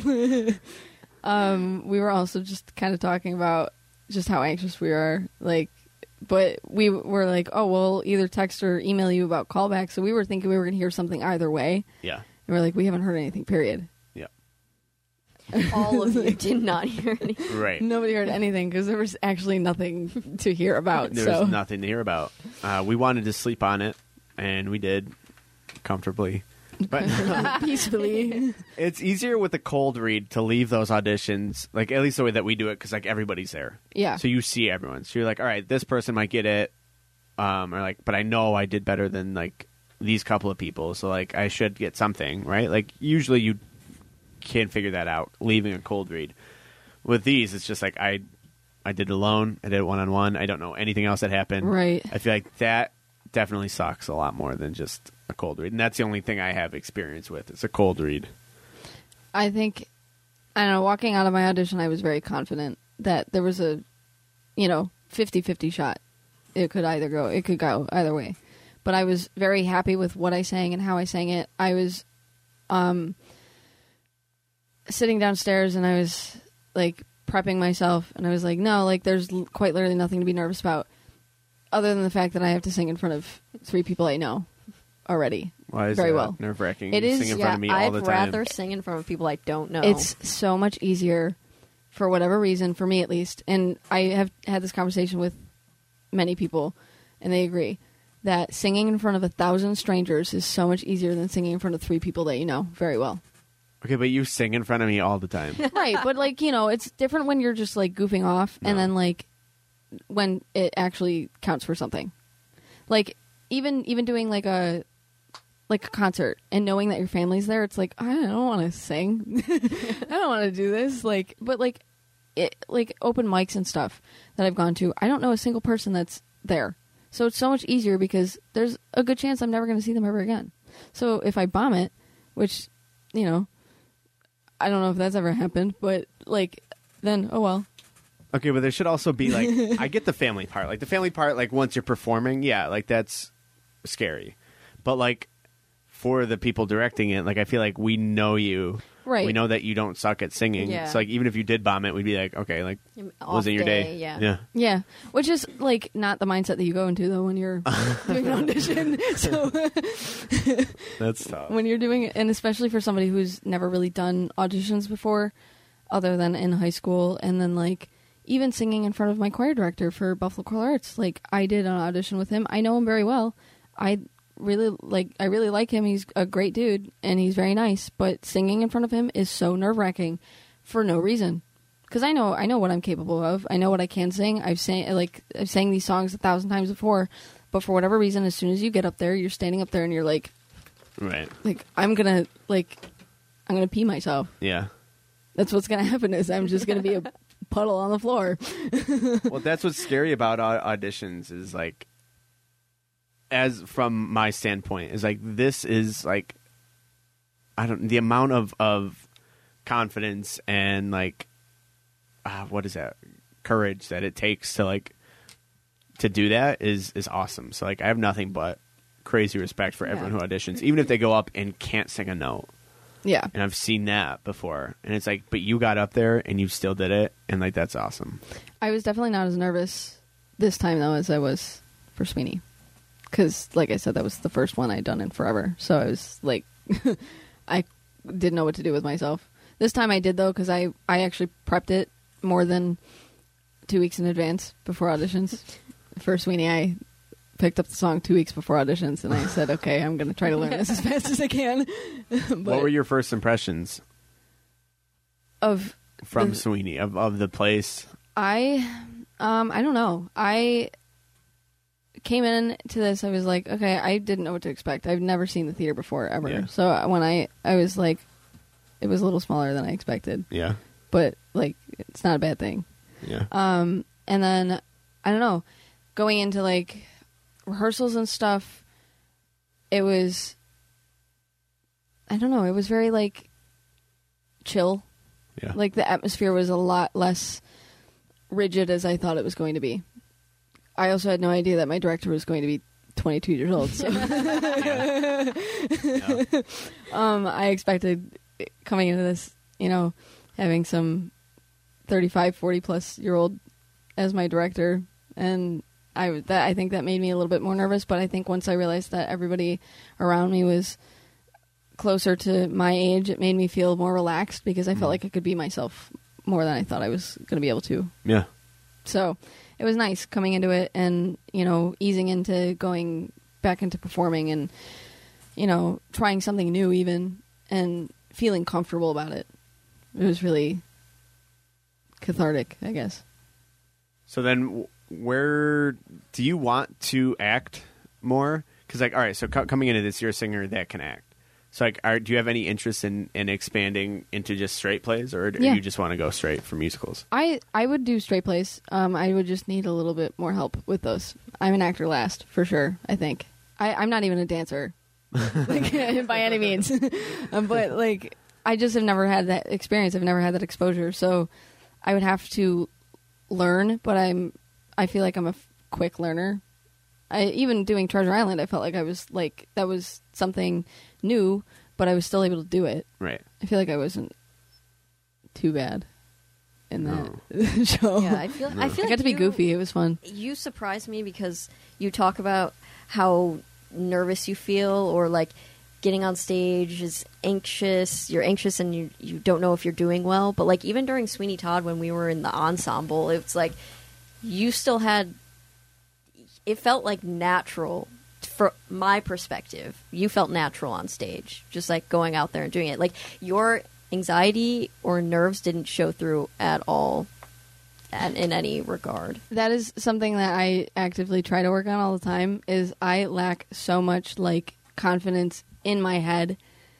We were also just kind of talking about just how anxious we are. Like, but we were like, oh, we'll either text or email you about callbacks. So we were thinking we were going to hear something either way. yeah. And we're like, we haven't heard anything, period. Yeah. All of you did not hear anything. Right. Nobody heard anything because there was actually nothing to hear about. There so was nothing to hear about. We wanted to sleep on it, and we did comfortably. But peacefully. it's easier with a cold read to leave those auditions, like at least the way that we do it, because like everybody's there. Yeah. So you see everyone. So you're like, all right, this person might get it, or like, but I know I did better than like these couple of people, so like I should get something, right? Like usually you can't figure that out leaving a cold read. With these, it's just like I did it alone. I did it one-on-one. I don't know anything else that happened. Right. I feel like that definitely sucks a lot more than just a cold read, and that's the only thing I have experience with. It's a cold read. I think, I don't know, walking out of my audition, I was very confident that there was a, 50-50 shot. It could go either way. But I was very happy with what I sang and how I sang it. I was sitting downstairs and I was like prepping myself, and I was like, no, like there's quite literally nothing to be nervous about other than the fact that I have to sing in front of 3 people I know already. Why is very that well. nerve-wracking? It You is, sing in front of me all I'd the time. rather sing in front of people I don't know. It's so much easier for whatever reason, for me at least. And I have had this conversation with many people, and they agree that singing in front of 1,000 strangers is so much easier than singing in front of 3 people that you know very well. Okay, but you sing in front of me all the time. Right, but like, it's different when you're just like goofing off and No. then like when it actually counts for something. Like even doing like a concert and knowing that your family's there, it's like, I don't want to sing. I don't want to do this. Like, but like open mics and stuff that I've gone to, I don't know a single person that's there. So it's so much easier because there's a good chance I'm never going to see them ever again. So if I bomb it, which, I don't know if that's ever happened, but like then, oh well. Okay, but there should also be like, I get the family part. Like the family part, like once you're performing, yeah, like that's scary. But like for the people directing it, like I feel like we know you. Right. We know that you don't suck at singing. Yeah. So like even if you did bomb it, we'd be like, okay, like Off wasn't your day. Yeah. Yeah. Yeah, which is like not the mindset that you go into though when you're doing an audition. So That's tough. when you're doing it, and especially for somebody who's never really done auditions before, other than in high school, and then like even singing in front of my choir director for Buffalo Choral Arts, like I did an audition with him. I know him very well. I really like him. He's a great dude and he's very nice, but singing in front of him is so nerve-wracking for no reason. Because I know what I'm capable of. I know what I can sing. I've sang these songs 1,000 times before, but for whatever reason, as soon as you get up there, you're standing up there and you're like Right. I'm gonna like I'm going to pee myself. Yeah. That's what's going to happen is I'm just going to be a puddle on the floor. Well, that's what's scary about auditions is like, as from my standpoint, is like this is like, the amount of confidence and like, what is that, courage that it takes to like to do that is awesome. So like I have nothing but crazy respect for everyone who auditions, even if they go up and can't sing a note. Yeah. And I've seen that before. And it's like, but you got up there and you still did it. And like, that's awesome. I was definitely not as nervous this time, though, as I was for Sweeney. Because, like I said, that was the first one I'd done in forever. So I was like, I didn't know what to do with myself. This time I did, though, because I actually prepped it more than 2 weeks in advance before auditions. For Sweeney, I picked up the song 2 weeks before auditions, and I said, okay, I'm going to try to learn this as fast as I can. What were your first impressions from Sweeney, of the place? I don't know. I came in to this, I was like, okay, I didn't know what to expect. I've never seen the theater before, ever. Yeah. So when I was like, it was a little smaller than I expected. Yeah. But, like, it's not a bad thing. Yeah. And then, I don't know, going into, like, rehearsals and stuff, it was, I don't know, it was very, like, chill. Yeah. Like, the atmosphere was a lot less rigid as I thought it was going to be. I also had no idea that my director was going to be 22 years old. So. I expected coming into this, you know, having some 35, 40-plus-year-old as my director, and I think that made me a little bit more nervous, but I think once I realized that everybody around me was closer to my age, it made me feel more relaxed because I felt like I could be myself more than I thought I was going to be able to. Yeah. So it was nice coming into it and, you know, easing into going back into performing and, you know, trying something new even and feeling comfortable about it. It was really cathartic, I guess. So then where do you want to act more? Because, like, all right, so coming into this, you're a singer that can act. So, like, do you have any interest in expanding into just straight plays, or do you just want to go straight for musicals? I would do straight plays. I would just need a little bit more help with those. I'm an actor last, for sure, I think. I'm not even a dancer, like, by any means. But, like, I just have never had that experience. I've never had that exposure. So I would have to learn, but I feel like I'm a quick learner. Even doing Treasure Island, I felt like I was, like, that was something new, but I was still able to do it. Right. I feel like I wasn't too bad in that show. Yeah, I feel I got to be goofy. It was fun. You surprised me because you talk about how nervous you feel, or like getting on stage is anxious. You're anxious and you don't know if you're doing well. But like even during Sweeney Todd, when we were in the ensemble, it's like you still had. It felt like natural. From my perspective, you felt natural on stage, just like going out there and doing it. Like your anxiety or nerves didn't show through at all in any regard. That is something that I actively try to work on all the time, is I lack so much like confidence in my head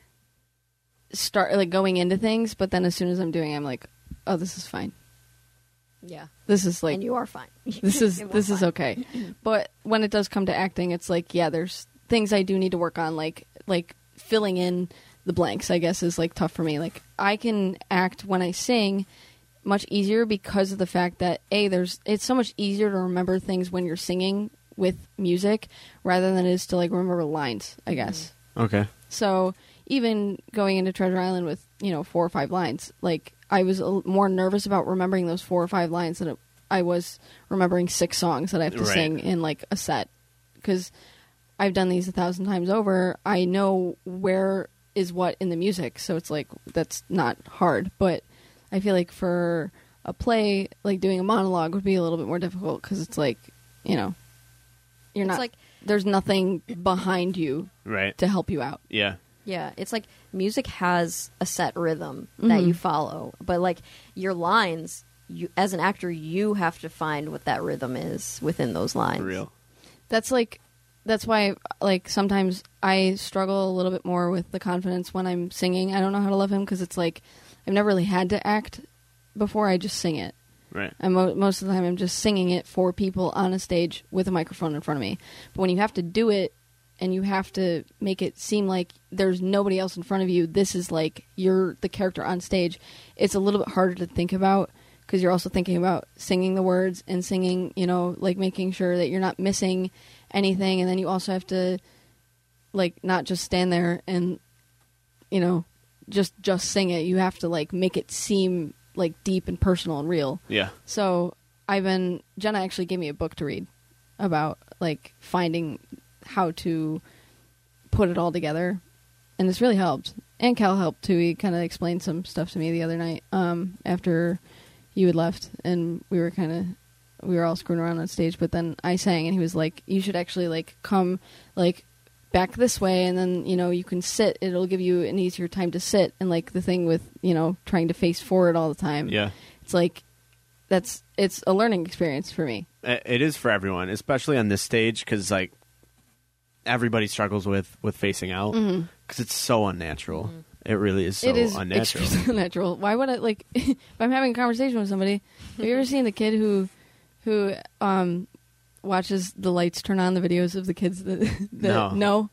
going into things, but then as soon as I'm doing it, I'm like, oh, this is fine. Yeah. This is like, and you are fine. This is okay. But when it does come to acting, it's like, yeah, there's things I do need to work on, like filling in the blanks, I guess, is like tough for me. Like I can act when I sing much easier because of the fact that it's so much easier to remember things when you're singing with music rather than it is to like remember lines, I guess. Okay. So even going into Treasure Island with, 4 or 5 lines, like I was more nervous about remembering those 4 or 5 lines than I was remembering 6 songs that I have to sing in like a set. Because I've done these 1,000 times over. I know where is what in the music, so it's like that's not hard. But I feel like for a play, like doing a monologue would be a little bit more difficult because it's like, you're not like there's nothing behind you to help you out. Yeah. Yeah, it's like music has a set rhythm that you follow, but like your lines, you as an actor, you have to find what that rhythm is within those lines. For real. That's like that's why, like, sometimes I struggle a little bit more with the confidence when I'm singing I Don't Know How to Love Him, because it's like I've never really had to act before. I just sing it. Right. And most of the time I'm just singing it for people on a stage with a microphone in front of me. But when you have to do it and you have to make it seem like there's nobody else in front of you, this is like you're the character on stage, it's a little bit harder to think about, because you're also thinking about singing the words and singing, you know, like making sure that you're not missing anything. And then you also have to, like, not just stand there and, you know, just sing it. You have to, like, make it seem, like, deep and personal and real. Yeah. So Jenna actually gave me a book to read about, like, finding how to put it all together. And this really helped. And Cal helped, too. He kind of explained some stuff to me the other night after you had left, and we were all screwing around on stage, but then I sang, and he was like, you should actually, like, come, like, back this way, and then, you know, you can sit. It'll give you an easier time to sit. And, like, the thing with, you know, trying to face forward all the time. Yeah. It's like, it's a learning experience for me. It is for everyone, especially on this stage, because, like, everybody struggles with facing out, because it's so unnatural. Mm-hmm. It really is so unnatural. Extremely unnatural. Why would I, like, if I'm having a conversation with somebody, have you ever seen the kid who watches the lights turn on, the videos of the kids that No.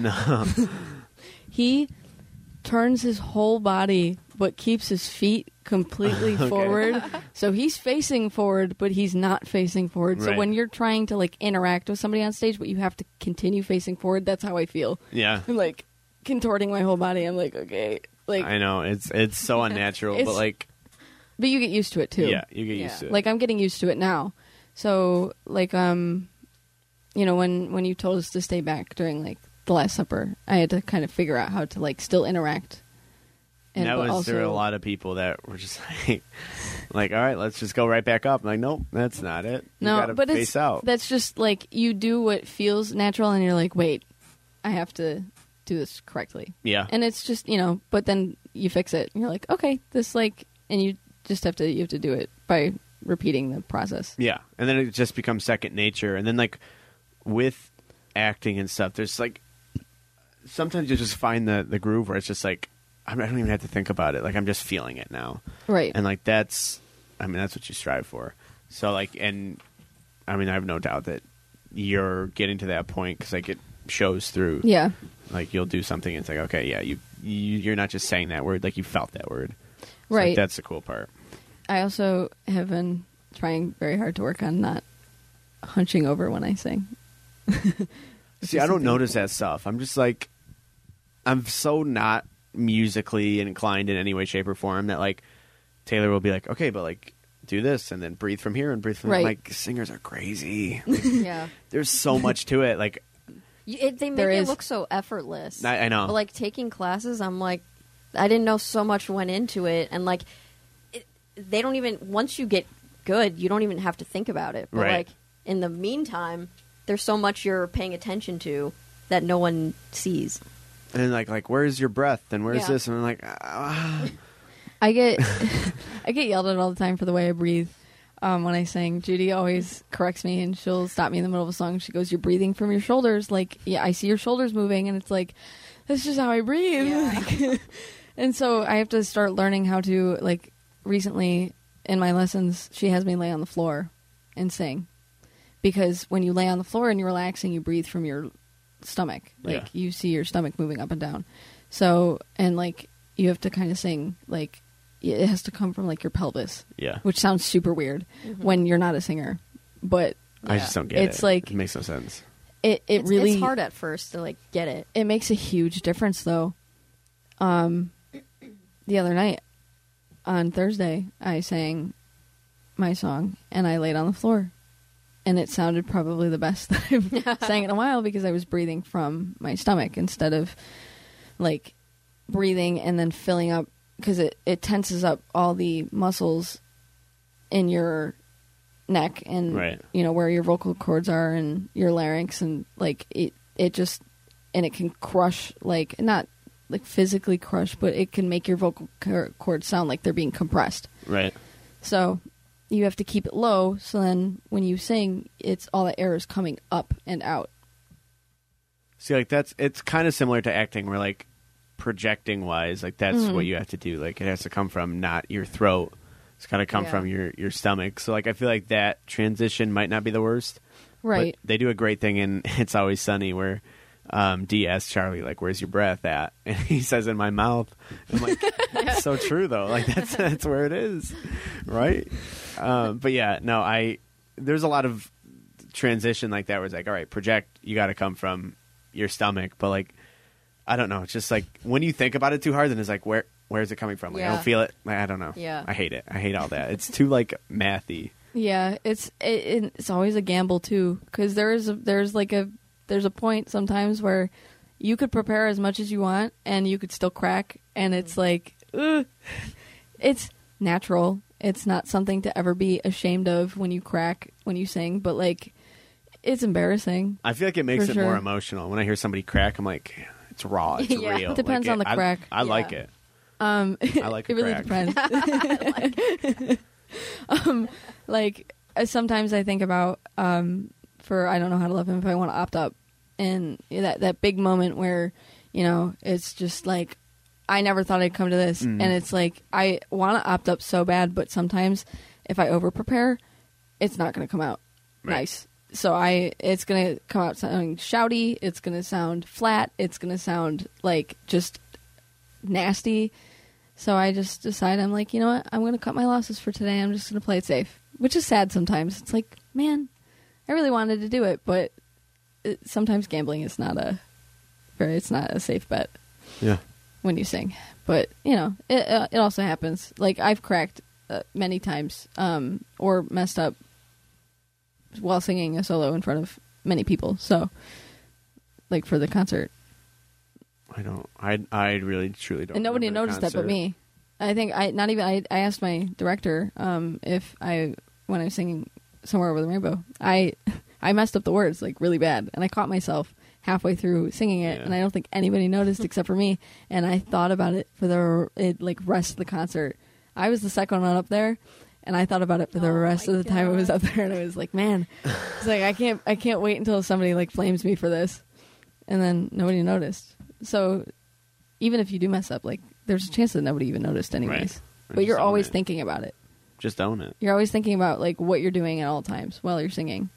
He turns his whole body but keeps his feet completely forward. So he's facing forward, but he's not facing forward. So when you're trying to, like, interact with somebody on stage, but you have to continue facing forward, that's how I feel. Yeah. I'm, like, contorting my whole body. I'm like, okay. Like, I know. It's so unnatural, but, like... But you get used to it, too. Yeah, you get used to it. Like, I'm getting used to it now. So, like, you know, when you told us to stay back during, like, the Last Supper, I had to kind of figure out how to, like, still interact. And there were a lot of people that were just like, all right, let's just go right back up. I'm like, nope, that's not it. You gotta but face out. That's just, like, you do what feels natural, and you're like, wait, I have to do this correctly. Yeah. And it's just, you know, but then you fix it. And you're like, okay, this, like, and you have to do it by repeating the process. Yeah. And then it just becomes second nature. And then, like, with acting and stuff, there's, like, sometimes you just find the groove where it's just like, I don't even have to think about it. Like, I'm just feeling it now. Right. And, like, that's what you strive for. So, like, and I mean, I have no doubt that you're getting to that point, because, like, it shows through. Yeah. Like, you'll do something and it's like, okay, yeah, you're not just saying that word, like, you felt that word. So, right. Like, that's the cool part. I also have been trying very hard to work on not hunching over when I sing. See, I don't notice that stuff. I'm just like, I'm so not musically inclined in any way, shape, or form that, like, Taylor will be like, okay, but, like, do this and then breathe from here and breathe from there. Like, singers are crazy. Like, yeah. There's so much to it. Like, they make it look so effortless. I know. But, like, taking classes, I'm like, I didn't know so much went into it. And, like, they don't even, once you get good, you don't even have to think about it. But, like, in the meantime, there's so much you're paying attention to that no one sees. And then, like, where's your breath? And where's this? And I'm like, I get yelled at all the time for the way I breathe when I sing. Judy always corrects me, and she'll stop me in the middle of a song. She goes, "You're breathing from your shoulders." Like, yeah, I see your shoulders moving, and it's like, that's just how I breathe. Yeah. And so I have to start learning how to, like, recently in my lessons, she has me lay on the floor and sing. Because when you lay on the floor and you're relaxing, you breathe from your stomach. Like, you see your stomach moving up and down. So, and, like, you have to kind of sing, like, it has to come from, like, your pelvis. Yeah. Which sounds super weird when you're not a singer. But I just don't get it. It's like, it makes no sense. It's hard at first to, like, get it. It makes a huge difference, though. The other night, on Thursday, I sang my song, and I laid on the floor. And it sounded probably the best that I've sang in a while, because I was breathing from my stomach instead of, like, breathing and then filling up, because it tenses up all the muscles in your neck and, you know, where your vocal cords are and your larynx, and, like, it just, and it can crush, like, not, like, physically crush, but it can make your vocal cords sound like they're being compressed. Right. So you have to keep it low, so then when you sing, it's all the air is coming up and out. See, like it's kind of similar to acting, where like projecting wise, like that's what you have to do. Like it has to come from not your throat. It's got to come from your stomach. So like I feel like that transition might not be the worst. Right. But they do a great thing in It's Always Sunny where Dee asks Charlie, like, where's your breath at? And he says, in my mouth. I'm like, that's so true, though. Like, that's where it is, right? But, yeah, no, there's a lot of transition like that where it's like, all right, project, you got to come from your stomach. But, like, I don't know. It's just, like, when you think about it too hard, then it's like, where's it coming from? Like, I don't feel it. Like, I don't know. Yeah. I hate it. I hate all that. It's too, like, mathy. Yeah, it's always a gamble too, because there's a point sometimes where you could prepare as much as you want and you could still crack, and it's like, ugh. It's natural. It's not something to ever be ashamed of when you crack when you sing, but like, it's embarrassing. I feel like it makes For it more sure. emotional. When I hear somebody crack, I'm like, it's raw. It's Yeah. real. It depends on the crack. I like it. I like a It really crack. depends. Like sometimes I think about for I Don't Know How to Love Him if I want to opt up, and that big moment where it's just like I never thought I'd come to this, and it's like I want to opt up so bad, but sometimes if I over prepare, it's not going to come out nice. So it's going to come out sounding shouty. It's going to sound flat. It's going to sound like just nasty. So I just decide, I'm like, you know what? I'm going to cut my losses for today. I'm just going to play it safe, which is sad sometimes. It's like, man, I really wanted to do it, but sometimes gambling is it's not a safe bet Yeah. when you sing. But, it also happens. Like, I've cracked many times or messed up while singing a solo in front of many people. So, like, for the concert. I really truly don't. And nobody remember the noticed that but concert. me. I think I asked my director if when I was singing Somewhere Over the Rainbow, I messed up the words like really bad, and I caught myself halfway through singing it, and I don't think anybody noticed except for me. And I thought about it for the rest of the concert. I was the second one up there, and I thought about it for the rest of the time I was up there, and I was like, man, it's like I can't wait until somebody like flames me for this, and then nobody noticed. So even if you do mess up, like there's a chance that nobody even noticed anyways. Right. But Just you're own always it. thinking about it. Just own it. You're always thinking about like what you're doing at all times while you're singing.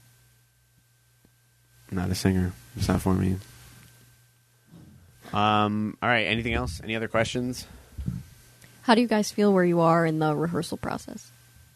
I'm not a singer. It's not for me. All right. Anything else? Any other questions? How do you guys feel where you are in the rehearsal process?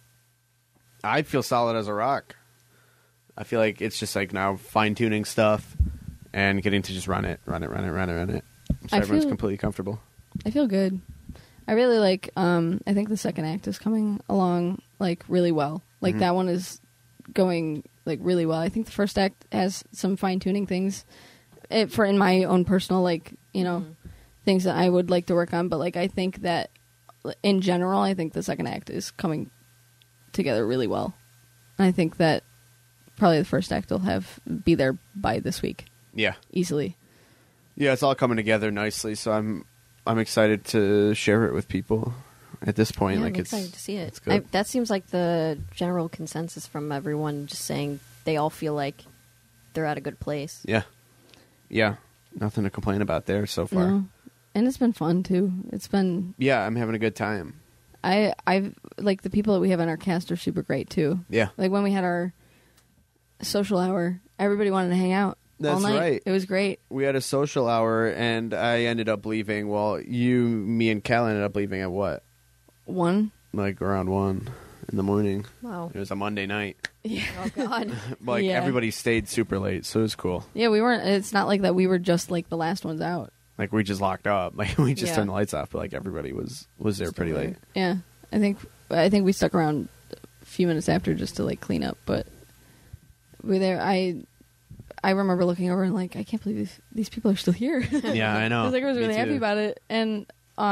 I feel solid as a rock. I feel like it's just like now fine tuning stuff and getting to just run it. So everyone's completely comfortable. I feel good. I really like I think the second act is coming along like really well. Like that one is going like really well. I think the first act has some fine tuning things for in my own personal like, things that I would like to work on, but like I think that in general I think the second act is coming together really well. And I think that probably the first act will be there by this week. Yeah. Easily. Yeah, it's all coming together nicely, so I'm excited to share it with people at this point. Yeah, like I'm it's excited to see it. It's good. That seems like the general consensus from everyone, just saying they all feel like they're at a good place. Yeah. Nothing to complain about there so far. No. And it's been fun too. It's been Yeah, I'm having a good time. I've like the people that we have in our cast are super great too. Yeah. Like when we had our social hour, everybody wanted to hang out all That's night. right. It was great. We had a social hour, and I ended up leaving. Well, me and Cal ended up leaving at what? One. Like around 1 in the morning. Wow. It was a Monday night. Oh, God. Like Yeah. everybody stayed super late, so it was cool. Yeah, we weren't. It's not like that. We were just like the last ones out. Like we just locked up. Like we just Yeah. turned the lights off, but like everybody was there pretty late. Yeah, I think we stuck around a few minutes after just to like clean up, but we there. I remember looking over and like I can't believe these people are still here. Yeah, I know. I was Me really happy too. about it, and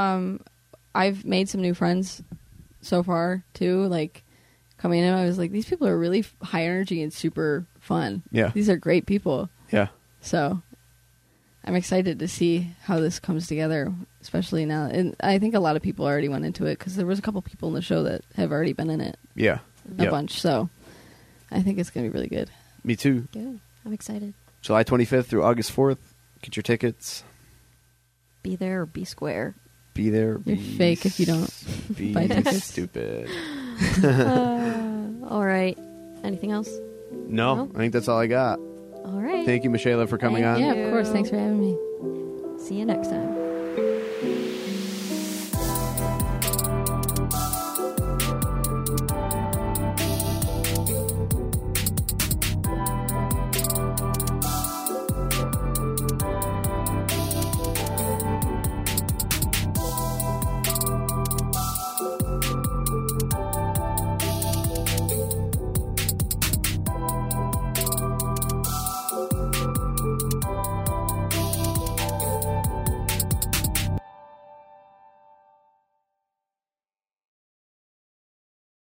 I've made some new friends so far too. Like coming in, I was like, these people are really high energy and super fun. Yeah. These are great people. Yeah. So I'm excited to see how this comes together, especially now. And I think a lot of people already went into it because there was a couple people in the show that have already been in it Yeah. a Yep. bunch. So I think it's going to be really good. Me too. Good. I'm excited. July 25th through August 4th. Get your tickets. Be there or be square. Be there. You're fake if you don't Be buy tickets. stupid. All right. Anything else? No, No? I think that's all I got. All right. Thank you, Michaela, for coming Thank on. you. Yeah, of course. Thanks for having me. See you next time.